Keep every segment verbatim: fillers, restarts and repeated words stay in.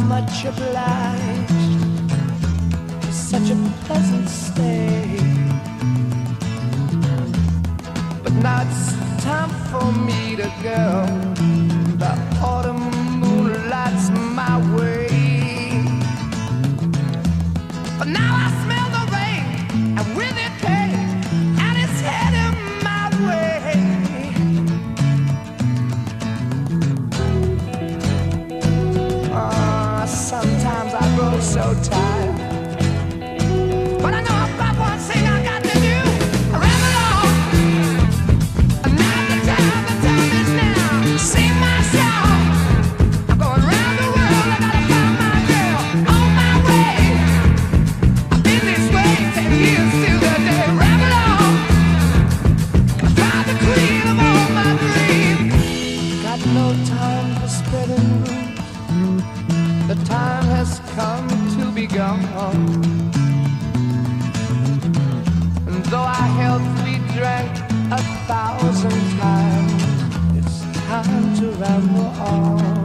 much obliged for such a pleasant stay. But now it's time for me to go. The autumn moonlight's my way. But now I smell the rain, and with it pain, and it's heading my way. Uh, sometimes I grow so tired, but I know about one thing I got to do. I ramble on, and now the time, the time is now. Sing my song, I'm going round the world. I gotta find my girl on my way. I've been this way ten years till the day. Ramble on, I find the queen of all my dreams. Got no time for spreading rumors. The time has come to be gone. And though our health we drank a thousand times, it's time to ramble on.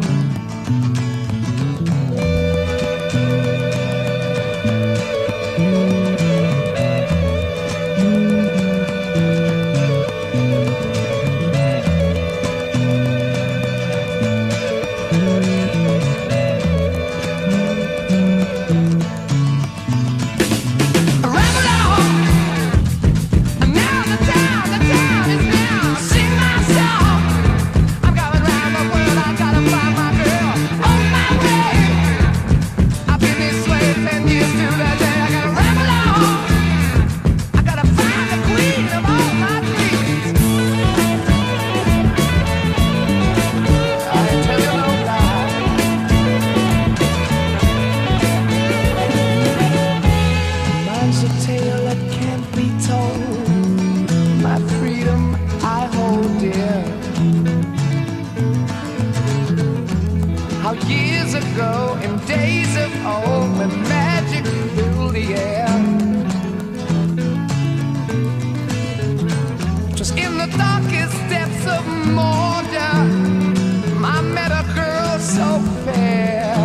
A tale that can't be told. My freedom I hold dear. How years ago, in days of old, when magic filled the air, just in the darkest depths of Mordor, I met a girl so fair.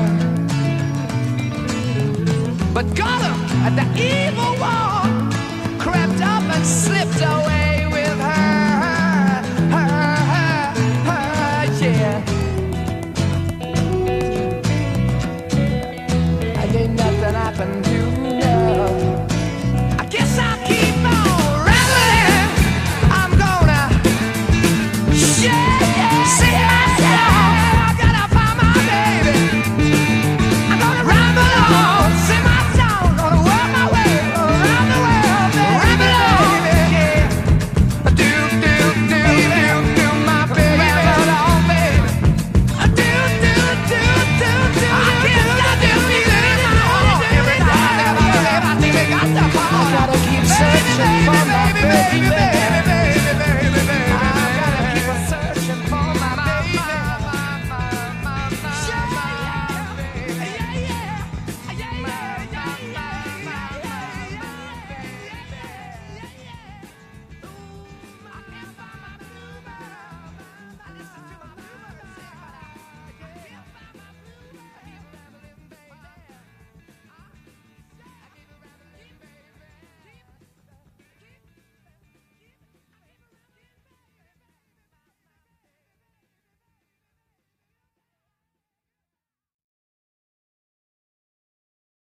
But Gollum, the evil one, crept up and slipped away with her, her, her, her, yeah. And ain't nothing I can do.